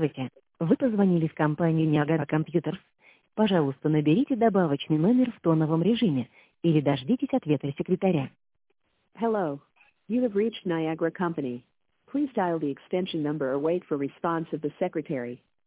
Здравствуйте. Вы позвонили в компанию Niagara Computers. Пожалуйста, наберите добавочный номер в тоновом режиме или дождитесь ответа секретаря. Hello. You have reached Niagara Company. Please dial the extension number or wait for response of the secretary.